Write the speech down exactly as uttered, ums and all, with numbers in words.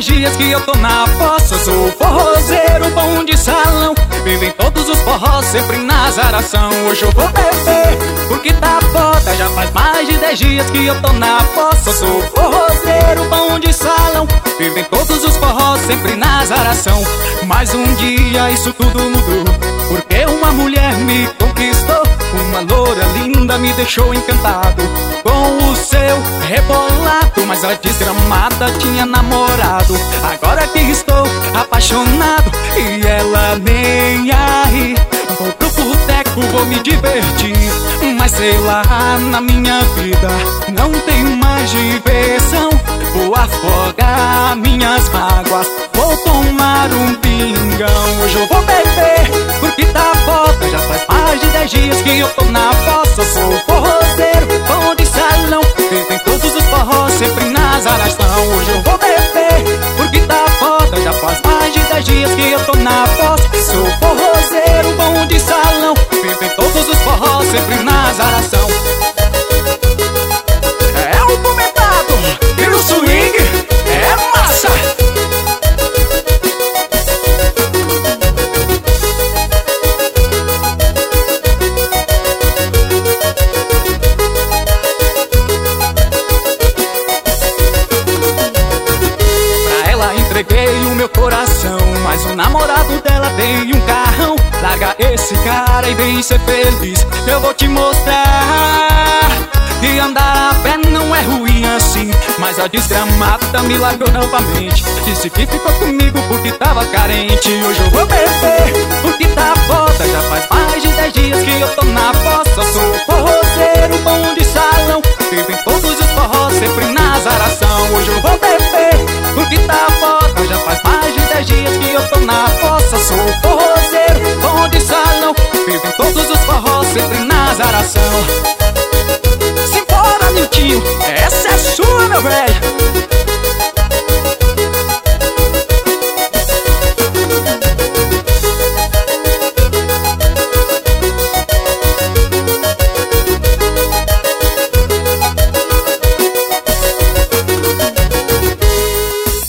dez dias que eu tô na fossa. Sou forrozeiro, bom de salão, vivo em todos os forrós, sempre na azaração. Hoje eu vou beber, porque tá foda. Já faz mais de dez dias que eu tô na fossa. Sou forrozeiro, bom de salão, vivo em todos os forrós, sempre na azaração. Mas um dia isso tudo mudou, porque uma mulher me conquistou. Uma loura linda me deixou encantado com o seu rebolado, mas a desgramada tinha namorado. Agora que estou apaixonado e ela nem aí. Vou pro boteco, vou me divertir, mas sei lá, na minha vida não tenho mais diversão. Vou afogar minhas mágoas, vou tomar um pingão. Hoje eu vou beber, porque tá foda. Já faz mais de dez dias que eu tô na fossa. Sou forrozeiro, bom de salão, vivo em todos os forrós, sempre na azaração. Hoje eu vou beber, porque tá foda. Já faz mais de dez dias que eu tô na fossa. Sou forrozeiro, bom de salão, vivo em todos os forrós, sempre na azaração. É o momentado e o swing é massa. Entreguei o meu coração, mas o namorado dela tem um carrão. Larga esse cara e vem ser feliz, eu vou te mostrar que andar a pé não é ruim assim. Mas a desgramada me largou novamente, disse que ficou comigo porque tava carente. Hoje eu vou beber, porque tá foda. Já faz mais de dez dias que eu tô na fossa. Sou forrozeiro, bom de salão, vivo em todos os forrós, sempre na azaração. Hoje eu vou beber, porque tá foda. Já faz mais de dez dias que eu tô na fossa. Sou forrozeiro, bom de salão, vivo em todos os forrós, sempre na azaração. Simbora, Niltinho, essa é sua, meu velho.